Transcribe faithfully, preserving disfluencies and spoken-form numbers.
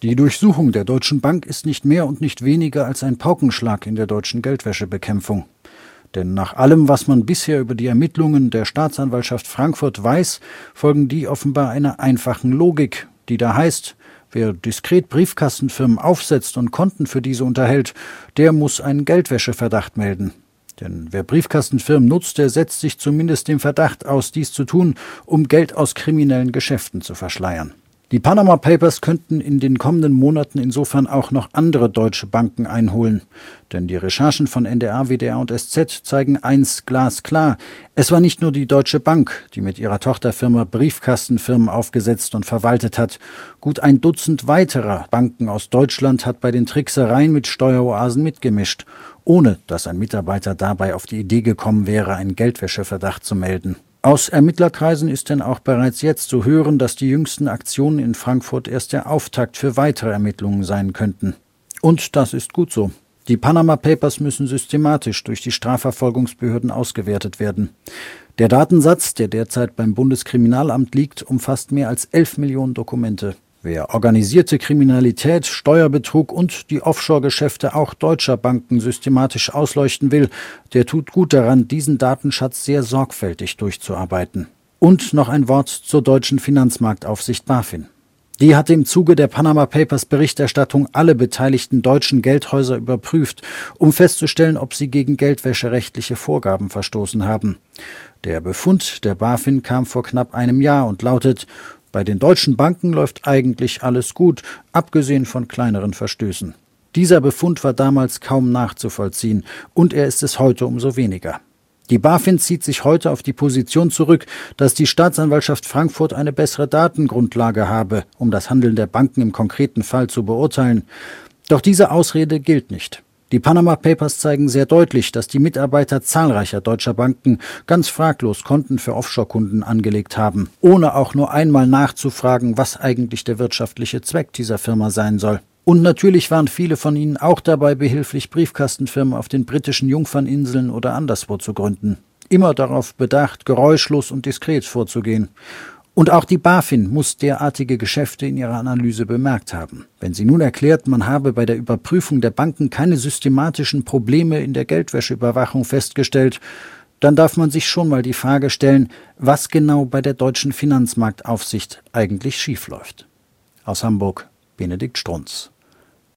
Die Durchsuchung der Deutschen Bank ist nicht mehr und nicht weniger als ein Paukenschlag in der deutschen Geldwäschebekämpfung. Denn nach allem, was man bisher über die Ermittlungen der Staatsanwaltschaft Frankfurt weiß, folgen die offenbar einer einfachen Logik, die da heißt: Wer diskret Briefkastenfirmen aufsetzt und Konten für diese unterhält, der muss einen Geldwäscheverdacht melden. Denn wer Briefkastenfirmen nutzt, der setzt sich zumindest dem Verdacht aus, dies zu tun, um Geld aus kriminellen Geschäften zu verschleiern. Die Panama Papers könnten in den kommenden Monaten insofern auch noch andere deutsche Banken einholen. Denn die Recherchen von N D R, W D R und S Z zeigen eins glasklar: Es war nicht nur die Deutsche Bank, die mit ihrer Tochterfirma Briefkastenfirmen aufgesetzt und verwaltet hat. Gut ein Dutzend weiterer Banken aus Deutschland hat bei den Tricksereien mit Steueroasen mitgemischt, ohne dass ein Mitarbeiter dabei auf die Idee gekommen wäre, einen Geldwäscheverdacht zu melden. Aus Ermittlerkreisen ist denn auch bereits jetzt zu hören, dass die jüngsten Aktionen in Frankfurt erst der Auftakt für weitere Ermittlungen sein könnten. Und das ist gut so. Die Panama Papers müssen systematisch durch die Strafverfolgungsbehörden ausgewertet werden. Der Datensatz, der derzeit beim Bundeskriminalamt liegt, umfasst mehr als elf Millionen Dokumente. Wer organisierte Kriminalität, Steuerbetrug und die Offshore-Geschäfte auch deutscher Banken systematisch ausleuchten will, der tut gut daran, diesen Datenschatz sehr sorgfältig durchzuarbeiten. Und noch ein Wort zur deutschen Finanzmarktaufsicht BaFin. Die hatte im Zuge der Panama Papers Berichterstattung alle beteiligten deutschen Geldhäuser überprüft, um festzustellen, ob sie gegen geldwäscherechtliche Vorgaben verstoßen haben. Der Befund der BaFin kam vor knapp einem Jahr und lautet: Bei den deutschen Banken läuft eigentlich alles gut, abgesehen von kleineren Verstößen. Dieser Befund war damals kaum nachzuvollziehen und er ist es heute umso weniger. Die BaFin zieht sich heute auf die Position zurück, dass die Staatsanwaltschaft Frankfurt eine bessere Datengrundlage habe, um das Handeln der Banken im konkreten Fall zu beurteilen. Doch diese Ausrede gilt nicht. Die Panama Papers zeigen sehr deutlich, dass die Mitarbeiter zahlreicher deutscher Banken ganz fraglos Konten für Offshore-Kunden angelegt haben, ohne auch nur einmal nachzufragen, was eigentlich der wirtschaftliche Zweck dieser Firma sein soll. Und natürlich waren viele von ihnen auch dabei behilflich, Briefkastenfirmen auf den britischen Jungferninseln oder anderswo zu gründen. Immer darauf bedacht, geräuschlos und diskret vorzugehen. Und auch die BaFin muss derartige Geschäfte in ihrer Analyse bemerkt haben. Wenn sie nun erklärt, man habe bei der Überprüfung der Banken keine systematischen Probleme in der Geldwäscheüberwachung festgestellt, dann darf man sich schon mal die Frage stellen, was genau bei der deutschen Finanzmarktaufsicht eigentlich schiefläuft. Aus Hamburg, Benedikt Strunz.